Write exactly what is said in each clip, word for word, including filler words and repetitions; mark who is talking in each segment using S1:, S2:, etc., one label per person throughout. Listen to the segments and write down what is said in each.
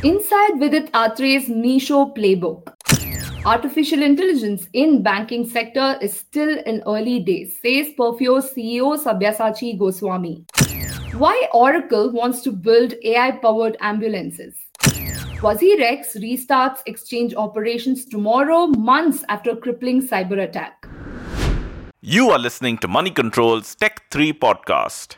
S1: Inside Vidit Atre's Meesho playbook. Artificial intelligence in banking sector is still in early days, says Perfio's C E O Sabyasachi Goswami. Why Oracle wants to build A I-powered ambulances. WazirX restarts exchange operations tomorrow, months after crippling cyber attack.
S2: You are listening to Money Control's Tech three podcast.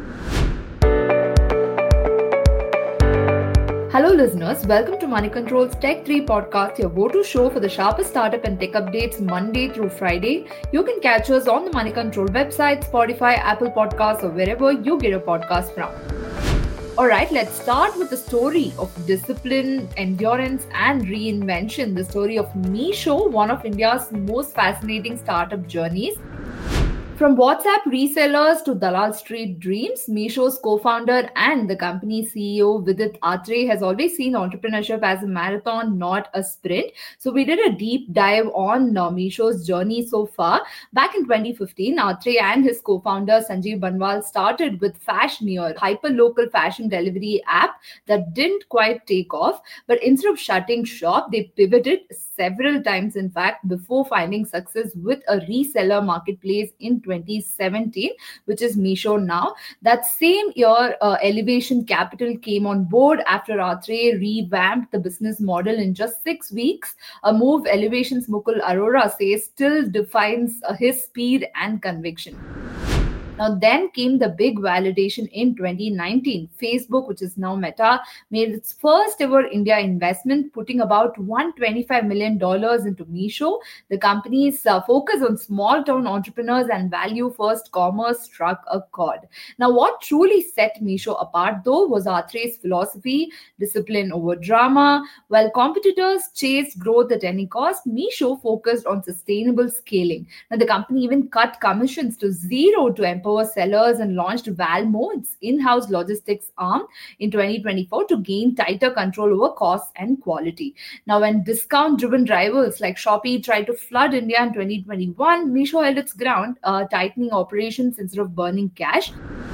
S1: Hello listeners, welcome to Money Control's Tech three podcast, your go-to show for the sharpest startup and tech updates Monday through Friday. You can catch us on the Money Control website, Spotify, Apple Podcasts, or wherever you get your podcast from. Alright, let's start with the story of discipline, endurance, and reinvention. The story of Meesho, one of India's most fascinating startup journeys. From WhatsApp resellers to Dalal Street dreams, Meesho's co-founder and the company's C E O Vidit Atre has always seen entrepreneurship as a marathon, not a sprint. So we did a deep dive on uh, Meesho's journey so far. Back in twenty fifteen, Atre and his co-founder Sanjeev Banwal started with Fashioneer, a hyper-local fashion delivery app that didn't quite take off. But instead of shutting shop, they pivoted several times, in fact, before finding success with a reseller marketplace in twenty seventeen, which is Meesho now. That same year, uh, Elevation Capital came on board after Atre revamped the business model in just six weeks, a move Elevation's Mukul Arora says still defines uh, his speed and conviction. Now, then came the big validation in twenty nineteen. Facebook, which is now Meta, made its first ever India investment, putting about one hundred twenty-five million dollars into Meesho. The company's uh, focus on small town entrepreneurs and value first commerce struck a chord. Now, what truly set Meesho apart, though, was Atre's philosophy, discipline over drama. While competitors chased growth at any cost, Meesho focused on sustainable scaling. Now, the company even cut commissions to zero to empower sellers and launched Valmo, its in-house logistics arm, in twenty twenty-four to gain tighter control over costs and quality. Now, when discount-driven rivals like Shopee tried to flood India in twenty twenty-one, Meesho held its ground, uh, tightening operations instead of burning cash.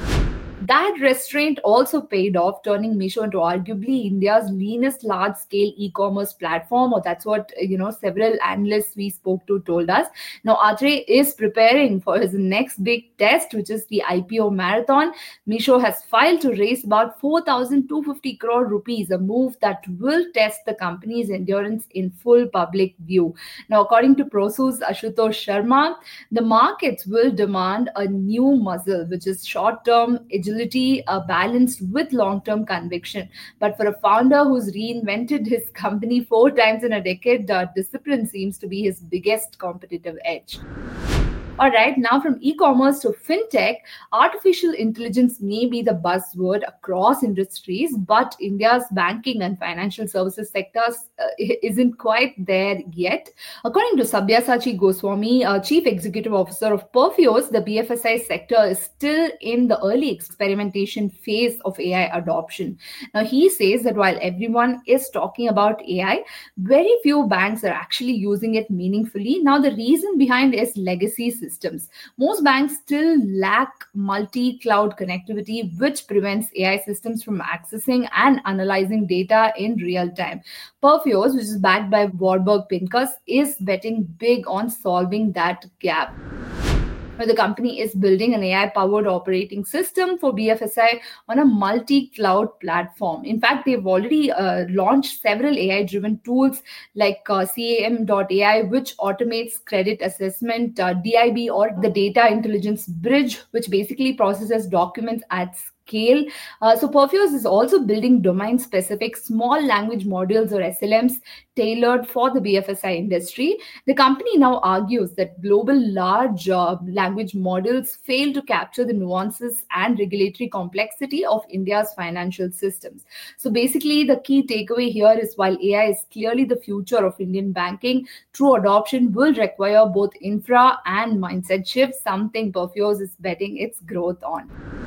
S1: That restraint also paid off, turning Meesho into arguably India's leanest large-scale e-commerce platform, or that's what, you know, several analysts we spoke to told us. Now, Atre is preparing for his next big test, which is the I P O marathon. Meesho has filed to raise about four thousand two hundred fifty crore rupees, a move that will test the company's endurance in full public view. Now, according to Prosu's Ashutosh Sharma, the markets will demand a new muscle, which is short-term agility, Uh, balanced with long-term conviction. But for a founder who's reinvented his company four times in a decade, uh, discipline seems to be his biggest competitive edge. All right, now from e-commerce to fintech, artificial intelligence may be the buzzword across industries, but India's banking and financial services sectors uh, isn't quite there yet. According to Sabyasachi Goswami, uh, Chief Executive Officer of Perfios, the B F S I sector is still in the early experimentation phase of A I adoption. Now, he says that while everyone is talking about A I, very few banks are actually using it meaningfully. Now, the reason behind is legacy systems. Systems. Most banks still lack multi-cloud connectivity, which prevents A I systems from accessing and analyzing data in real time. Perfios, which is backed by Warburg Pincus, is betting big on solving that gap. The company is building an A I-powered operating system for B F S I on a multi-cloud platform. In fact, they've already uh, launched several A I-driven tools like uh, C A M dot A I, which automates credit assessment, uh, D I B, or the Data Intelligence Bridge, which basically processes documents at scale. Scale. Uh, so Perfios is also building domain-specific small language models, or S L Ms, tailored for the B F S I industry. The company now argues that global large uh, language models fail to capture the nuances and regulatory complexity of India's financial systems. So basically, the key takeaway here is while A I is clearly the future of Indian banking, true adoption will require both infra and mindset shifts, something Perfios is betting its growth on.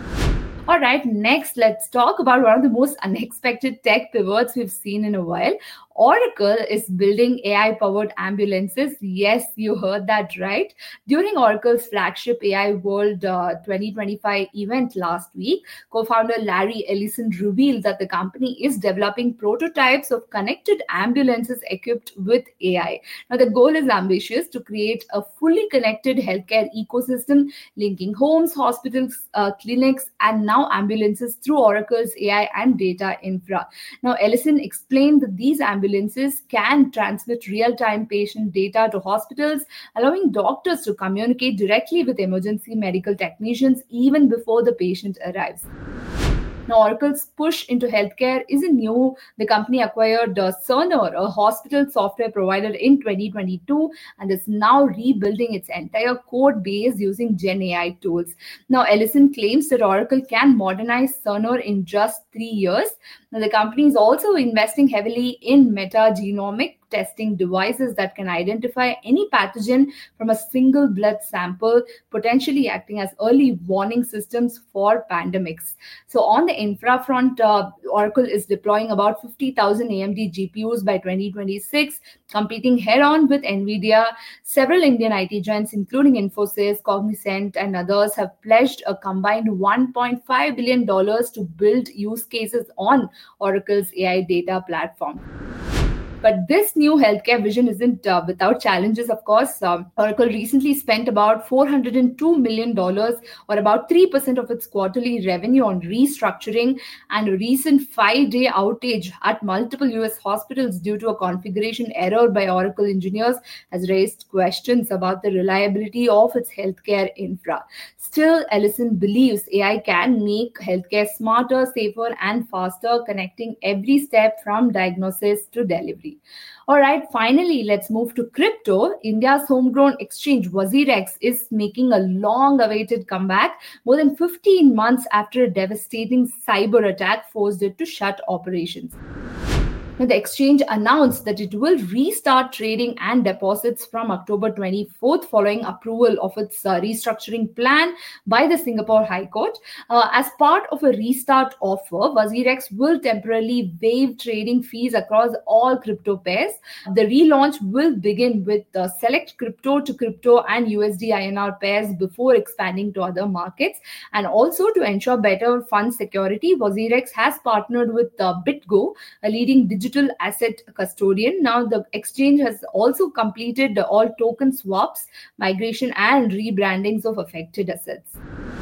S1: All right, next, let's talk about one of the most unexpected tech pivots we've seen in a while. Oracle is building A I-powered ambulances. Yes, you heard that right. During Oracle's flagship A I World uh, twenty twenty-five event last week, co-founder Larry Ellison revealed that the company is developing prototypes of connected ambulances equipped with A I. Now, the goal is ambitious: to create a fully connected healthcare ecosystem linking homes, hospitals, uh, clinics, and now ambulances through Oracle's A I and data infra. Now, Ellison explained that these ambulances can transmit real-time patient data to hospitals, allowing doctors to communicate directly with emergency medical technicians even before the patient arrives. Now, Oracle's push into healthcare isn't new. The company acquired uh, Cerner, a hospital software provider, in twenty twenty-two and is now rebuilding its entire code base using Gen A I tools. Now, Ellison claims that Oracle can modernize Cerner in just three years. Now, the company is also investing heavily in metagenomic testing devices that can identify any pathogen from a single blood sample, potentially acting as early warning systems for pandemics. So on the infra front, uh, Oracle is deploying about fifty thousand A M D G P Us by twenty twenty-six, competing head-on with NVIDIA. Several Indian I T giants, including Infosys, Cognizant, and others, have pledged a combined one point five billion dollars to build use cases on Oracle's A I data platform. But this new healthcare vision isn't uh, without challenges, of course. Um, Oracle recently spent about four hundred two million dollars, or about three percent of its quarterly revenue, on restructuring, and a recent five-day outage at multiple U S hospitals due to a configuration error by Oracle engineers has raised questions about the reliability of its healthcare infra. Still, Ellison believes A I can make healthcare smarter, safer, and faster, connecting every step from diagnosis to delivery. All right, finally, let's move to crypto. India's homegrown exchange, WazirX, is making a long-awaited comeback more than fifteen months after a devastating cyber attack forced it to shut operations. Now, the exchange announced that it will restart trading and deposits from October twenty-fourth following approval of its uh, restructuring plan by the Singapore High Court. Uh, as part of a restart offer, WazirX will temporarily waive trading fees across all crypto pairs. The relaunch will begin with uh, select crypto to crypto and U S D I N R pairs before expanding to other markets. And also, to ensure better fund security, WazirX has partnered with uh, BitGo, a leading digital digital asset custodian. Now, the exchange has also completed all token swaps, migration, and rebrandings of affected assets.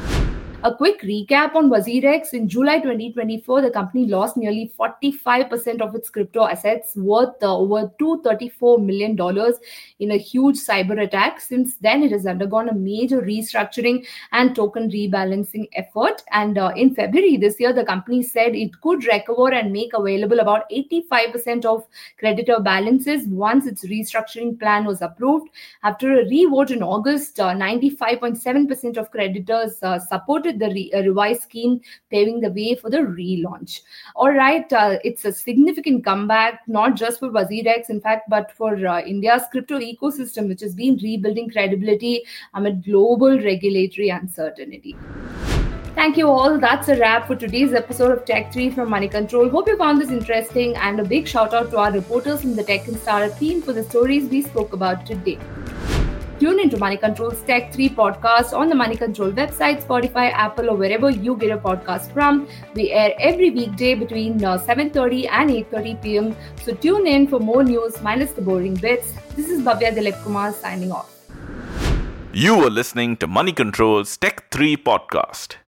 S1: A quick recap on WazirX. In July twenty twenty-four, the company lost nearly forty-five percent of its crypto assets worth uh, over two hundred thirty-four million dollars in a huge cyber attack. Since then, it has undergone a major restructuring and token rebalancing effort. And uh, in February this year, the company said it could recover and make available about eighty-five percent of creditor balances once its restructuring plan was approved. After a revote in August, uh, ninety-five point seven percent of creditors uh, supported the re- uh, revised scheme, paving the way for the relaunch. All right, uh, it's a significant comeback, not just for WazirX, in fact, but for uh, India's crypto ecosystem, which has been rebuilding credibility amid global regulatory uncertainty. Thank you all. That's a wrap for today's episode of Tech three from Money Control. Hope you found this interesting, and a big shout out to our reporters from the Tech and Startup team for the stories we spoke about today. Tune into Money Control's Tech three podcast on the Money Control website, Spotify, Apple, or wherever you get your podcast from. We air every weekday between uh, seven thirty and eight thirty p.m. So tune in for more news minus the boring bits. This is Bhavya Dilip Kumar signing off.
S2: You are listening to Money Control's Tech three podcast.